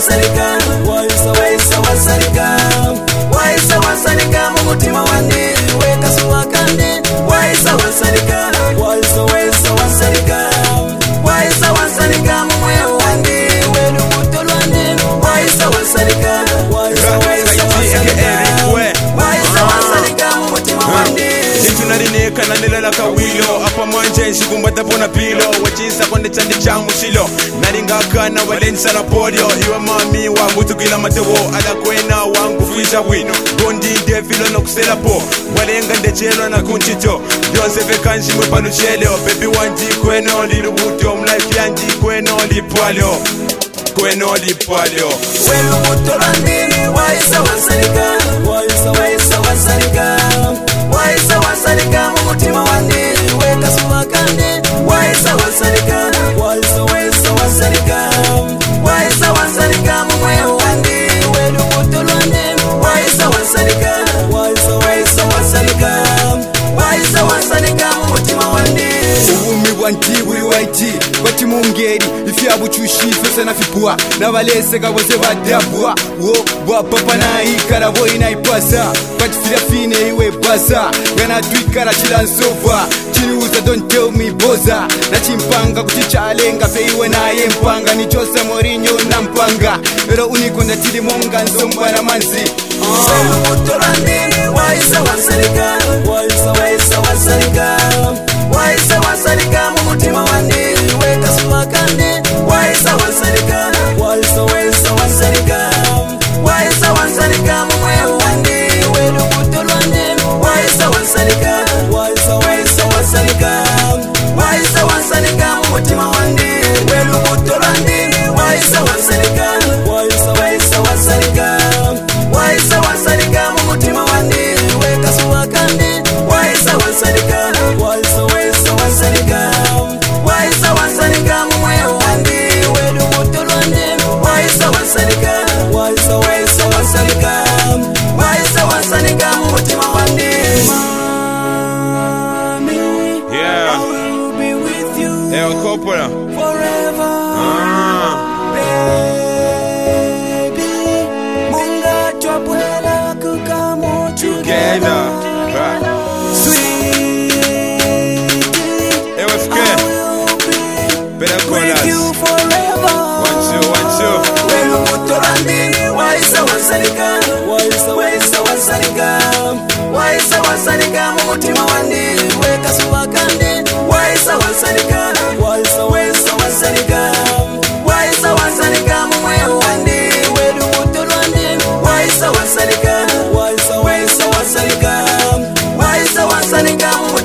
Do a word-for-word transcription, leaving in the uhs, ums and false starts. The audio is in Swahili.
wasalika waisa waisa wasalika waisa wasalika mumutima wandi weka suwakandi waisa wasalika waisa waisa wasalika waisa wasalika mumwe wandi welu mutolwandi waisa wasalika waisa waisa wasalika waisa wasalika mumutima wandi Nitunarineka na nilala kawilo apa mwanje nshigumba tapona pilo wachisa konde chandi chamu shilo naringaka na walensa na polio hiwa mami wa mutukila matewo ala kwena wangu fuisha wino gondi ndefilo no kusela po walenga ndechelo na kunchito yonse vekanshi mwe paluchelo baby wanji kweno lilubuto mlife yanji kweno lipwalo kweno lipwalo welu mutolwandi waisa wasalika waisa waisa wasalika waisa wasalika mumutima wandi weka suwakandi waisa wasalika waisa waisa wasalika waisa wasalika mumwe wandi welu mutolwandi waisa wasalika waisa waisa wasalika waisa wasalika mumutima wandi ubumi bwanti buri waiti bati mungeri ifya buchushi fese na fipua na valese kaboze badabwa wo bwa papa na ikara boy na ipasa bati fira fine iwe baza gana twikara chilansova chini uza don't tell me boza na chimpanga kutichalenga feiwe na yempanga ni Jose Mourinho na mpanga ero unikonda tili monga nsomba na manzi welu mutolwandi waisa wasalika waisa waisa wasalika waisa wasalika mumutima wandi weka suwakandi waisa wasalika waisa waisa wasalika waisa wasalika mumwe wandi welu mutolwandi waisa wasalika waisa waisa wasalika waisa wasalika mumutima wandi welu mutolwandi waisa wasalika waisa waisa wasalika waisa wasalika mumutima wandi weka suwakandi waisa wasalika waisa waisa wasalika waisa wasalika mumwe wandi welu mutolwandi waisa wasalika waisa waisa wasalika waisa wasalika mumutima wandi Mami, Yeah. I will be with you Ewa Coppola forever. Ah. Baby, munga chwapwela kukamo Together Right. Sweetie, Ewa F K I will be Better call with you us forever. One two one two Welu mutolwandi waisa wasalika waisa waisa wasalika waisa wasalika mumutima wandi weka suwakandi waisa wasalika waisa waisa wasalika waisa wasalika mumwe wandi welu mutolwandi waisa wasalika waisa waisa wasalika waisa wasalika